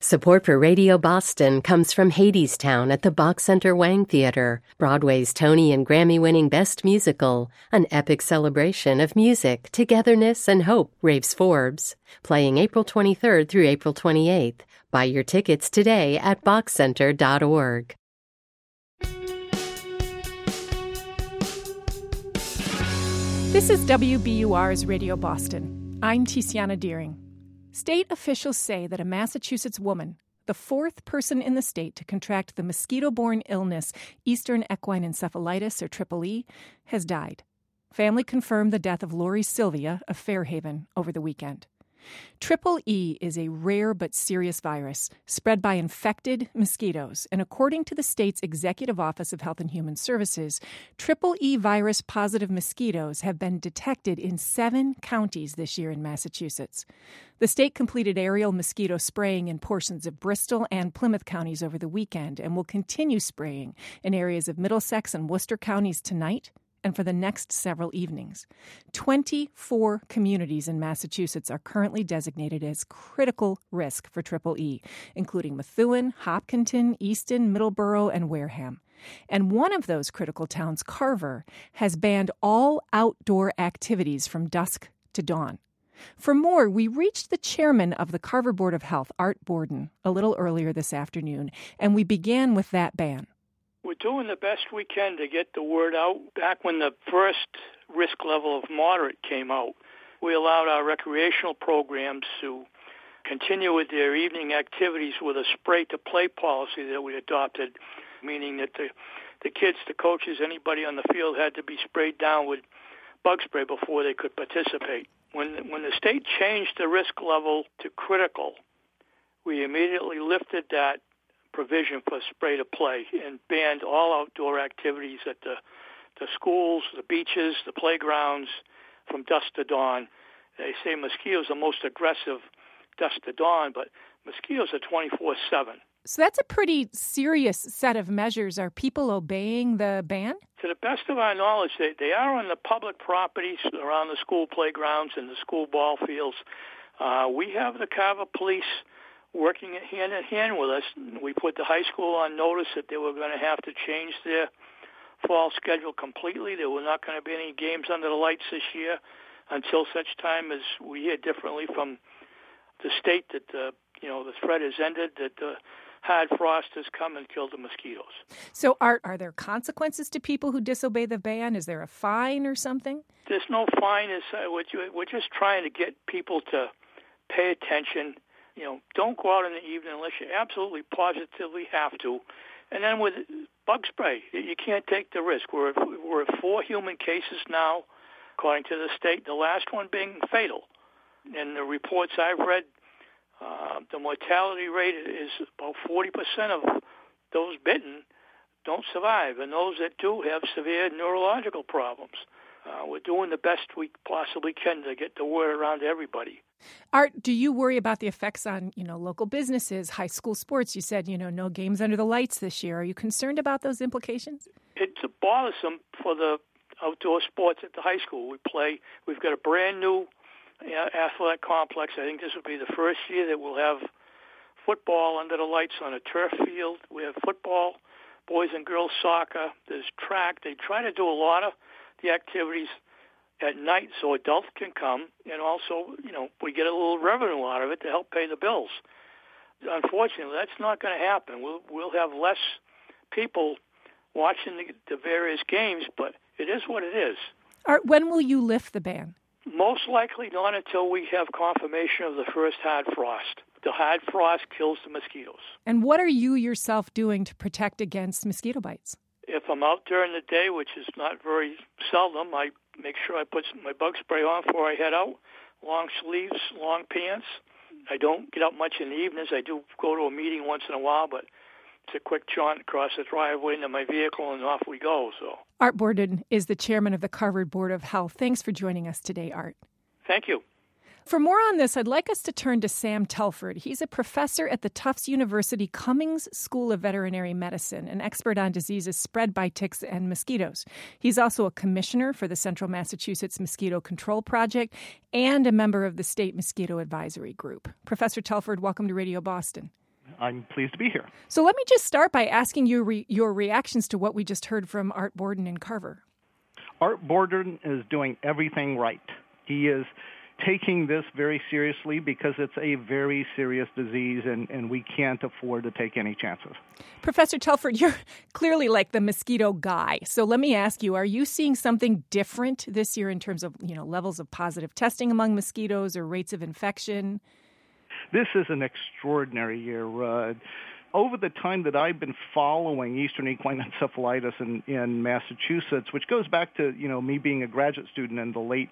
Support for Radio Boston comes from Hadestown at the Bach Center Wang Theater, Broadway's Tony and Grammy-winning Best Musical, an epic celebration of music, togetherness, and hope, raves Forbes. Playing April 23rd through April 28th. Buy your tickets today at bachcenter.org. This is WBUR's Radio Boston. I'm Tiziana Deering. State officials say that a Massachusetts woman, the fourth person in the state to contract the mosquito-borne illness Eastern equine encephalitis, or EEE, has died. Family confirmed the death of Lori Sylvia of Fairhaven over the weekend. EEE is a rare but serious virus spread by infected mosquitoes, and according to the state's Executive Office of Health and Human Services, EEE virus-positive mosquitoes have been detected in 7 counties this year in Massachusetts. The state completed aerial mosquito spraying in portions of Bristol and Plymouth counties over the weekend and will continue spraying in areas of Middlesex and Worcester counties tonight and for the next several evenings. 24 communities in Massachusetts are currently designated as critical risk for EEE, including Methuen, Hopkinton, Easton, Middleborough, and Wareham. And one of those critical towns, Carver, has banned all outdoor activities from dusk to dawn. For more, we reached the chairman of the Carver Board of Health, Art Borden, a little earlier this afternoon, and we began with that ban. We're doing the best we can to get the word out. Back when the first risk level of moderate came out, we allowed our recreational programs to continue with their evening activities with a spray-to-play policy that we adopted, meaning that the kids, the coaches, anybody on the field had to be sprayed down with bug spray before they could participate. When the state changed the risk level to critical, we immediately lifted that provision for spray to play and banned all outdoor activities at the schools, the beaches, the playgrounds from dusk to dawn. They say mosquitoes are most aggressive dusk to dawn, but mosquitoes are 24/7. So that's a pretty serious set of measures. Are people obeying the ban? To the best of our knowledge, they are on the public properties around the school playgrounds and the school ball fields. We have the Carver Police working hand in hand with us. We put the high school on notice that they were going to have to change their fall schedule completely. There were not going to be any games under the lights this year until such time as we hear differently from the state that the threat has ended, that the hard frost has come and killed the mosquitoes. So are there consequences to people who disobey the ban? Is there a fine or something? There's no fine. We're just trying to get people to pay attention. Don't go out in the evening unless you absolutely positively have to. And then with bug spray, you can't take the risk. We're at 4 human cases now, according to the state, the last one being fatal. And the reports I've read, the mortality rate is about 40% of those bitten don't survive, and those that do have severe neurological problems. We're doing the best we possibly can to get the word around to everybody. Art, do you worry about the effects on, local businesses, high school sports? You said, no games under the lights this year. Are you concerned about those implications? It's bothersome for the outdoor sports at the high school. We've got a brand new athletic complex. I think this will be the first year that we'll have football under the lights on a turf field. We have football, boys and girls soccer. There's track. They try to do a lot of the activities at night so adults can come, and also, we get a little revenue out of it to help pay the bills. Unfortunately, that's not going to happen. We'll have less people watching the various games, but it is what it is. Art, when will you lift the ban? Most likely not until we have confirmation of the first hard frost. The hard frost kills the mosquitoes. And what are you yourself doing to protect against mosquito bites? If I'm out during the day, which is not very seldom, I make sure I put my bug spray on before I head out. Long sleeves, long pants. I don't get out much in the evenings. I do go to a meeting once in a while, but it's a quick jaunt across the driveway into my vehicle, and off we go. So, Art Borden is the chairman of the Carver Board of Health. Thanks for joining us today, Art. Thank you. For more on this, I'd like us to turn to Sam Telford. He's a professor at the Tufts University Cummings School of Veterinary Medicine, an expert on diseases spread by ticks and mosquitoes. He's also a commissioner for the Central Massachusetts Mosquito Control Project and a member of the State Mosquito Advisory Group. Professor Telford, welcome to Radio Boston. I'm pleased to be here. So let me just start by asking you your reactions to what we just heard from Art Borden in Carver. Art Borden is doing everything right. He is taking this very seriously because it's a very serious disease, and we can't afford to take any chances. Professor Telford, you're clearly like the mosquito guy. So let me ask you, are you seeing something different this year in terms of, levels of positive testing among mosquitoes or rates of infection? This is an extraordinary year. Over the time that I've been following Eastern equine encephalitis in Massachusetts, which goes back to, me being a graduate student in the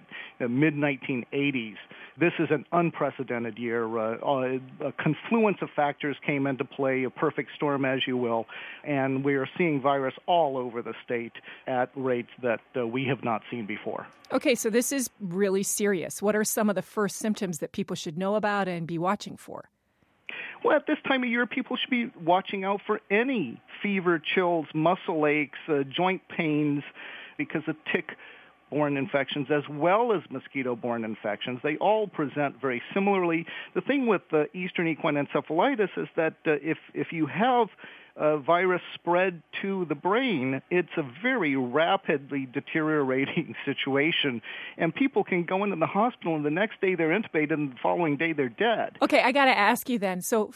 mid-1980s, this is an unprecedented year. A confluence of factors came into play, a perfect storm, as you will, and we are seeing virus all over the state at rates that we have not seen before. Okay, so this is really serious. What are some of the first symptoms that people should know about and be watching for? Well, at this time of year, people should be watching out for any fever, chills, muscle aches, joint pains, because of tick-borne infections as well as mosquito-borne infections. They all present very similarly. The thing with Eastern equine encephalitis is that if you have a virus spread to the brain, it's a very rapidly deteriorating situation, and people can go into the hospital, and the next day they're intubated, and the following day they're dead. Okay, I got to ask you then. So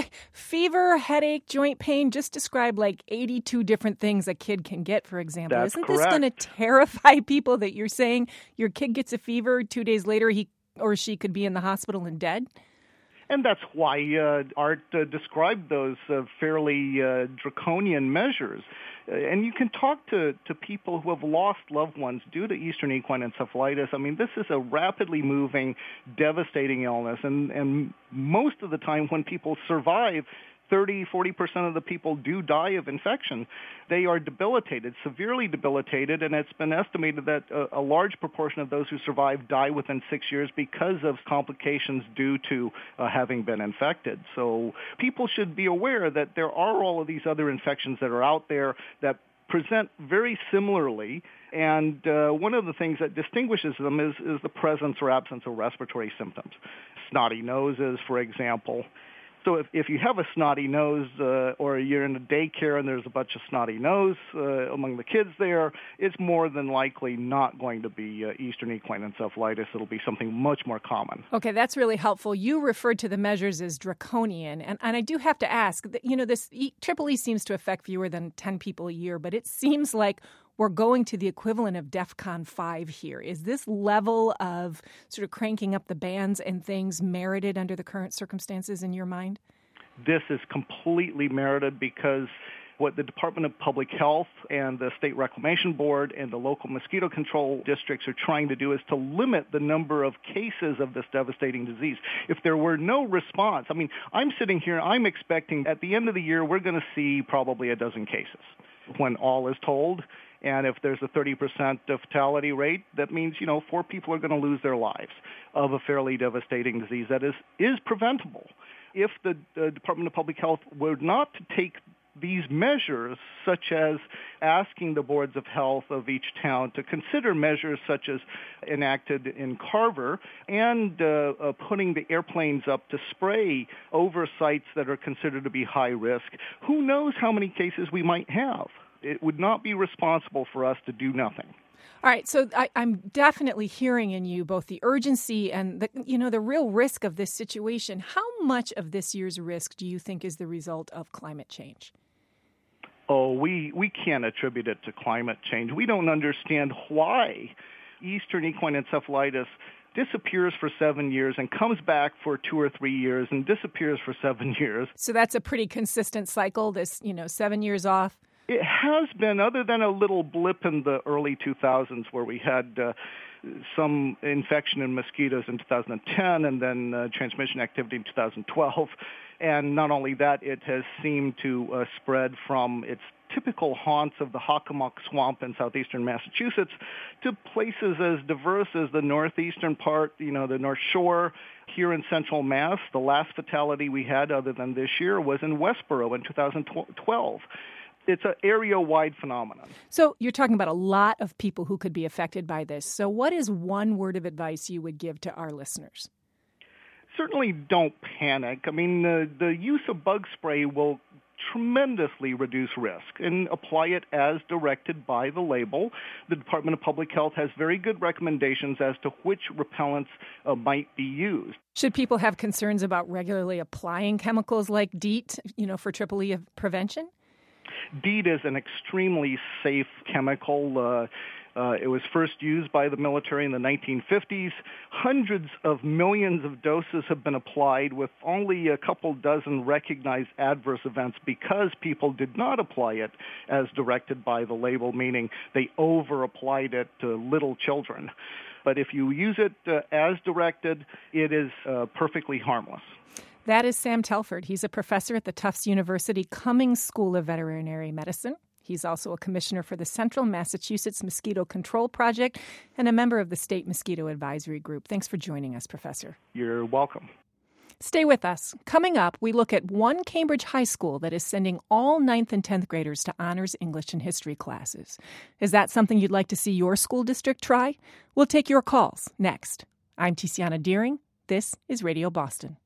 fever, headache, joint pain, just describe like 82 different things a kid can get, for example. That's Isn't correct. This going to terrify people that you're saying your kid gets a fever, 2 days later he or she could be in the hospital and dead? And that's why Art described those fairly draconian measures. And you can talk to people who have lost loved ones due to Eastern equine encephalitis. I mean, this is a rapidly moving, devastating illness. And most of the time when people survive, 30-40% of the people do die of infection. They are debilitated, severely debilitated, and it's been estimated that a large proportion of those who survive die within 6 years because of complications due to having been infected. So people should be aware that there are all of these other infections that are out there that present very similarly, and one of the things that distinguishes them is the presence or absence of respiratory symptoms. Snotty noses, for example. So if you have a snotty nose or you're in a daycare and there's a bunch of snotty nose among the kids there, it's more than likely not going to be Eastern equine encephalitis. It'll be something much more common. Okay, that's really helpful. You referred to the measures as draconian, and I do have to ask, that, this Triple E seems to affect fewer than 10 people a year, but it seems like we're going to the equivalent of DEFCON 5 here. Is this level of sort of cranking up the bands and things merited under the current circumstances in your mind? This is completely merited because what the Department of Public Health and the State Reclamation Board and the local mosquito control districts are trying to do is to limit the number of cases of this devastating disease. If there were no response, I'm sitting here, I'm expecting at the end of the year we're going to see probably a dozen cases when all is told. And if there's a 30% fatality rate, that means, 4 people are going to lose their lives of a fairly devastating disease that is preventable. If the Department of Public Health were not to take these measures, such as asking the boards of health of each town to consider measures such as enacted in Carver and putting the airplanes up to spray over sites that are considered to be high risk, who knows how many cases we might have. It would not be responsible for us to do nothing. All right, so I'm definitely hearing in you both the urgency and the real risk of this situation. How much of this year's risk do you think is the result of climate change? Oh, we can't attribute it to climate change. We don't understand why Eastern equine encephalitis disappears for 7 years and comes back for 2 or 3 years and disappears for 7 years. So that's a pretty consistent cycle, this, 7 years off? It has been, other than a little blip in the early 2000s where we had some infection in mosquitoes in 2010 and then transmission activity in 2012. And not only that, it has seemed to spread from its typical haunts of the Hockomock Swamp in southeastern Massachusetts to places as diverse as the northeastern part, the North Shore. Here in central Mass, the last fatality we had other than this year was in Westboro in 2012. It's an area-wide phenomenon. So you're talking about a lot of people who could be affected by this. So what is one word of advice you would give to our listeners? Certainly don't panic. I mean, the use of bug spray will tremendously reduce risk and apply it as directed by the label. The Department of Public Health has very good recommendations as to which repellents might be used. Should people have concerns about regularly applying chemicals like DEET, for EEE prevention? DEET is an extremely safe chemical. It was first used by the military in the 1950s. Hundreds of millions of doses have been applied with only a couple dozen recognized adverse events because people did not apply it as directed by the label, meaning they over-applied it to little children. But if you use it as directed, it is perfectly harmless. That is Sam Telford. He's a professor at the Tufts University Cummings School of Veterinary Medicine. He's also a commissioner for the Central Massachusetts Mosquito Control Project and a member of the State Mosquito Advisory Group. Thanks for joining us, Professor. You're welcome. Stay with us. Coming up, we look at one Cambridge high school that is sending all 9th and 10th graders to honors English and history classes. Is that something you'd like to see your school district try? We'll take your calls next. I'm Tiziana Deering. This is Radio Boston.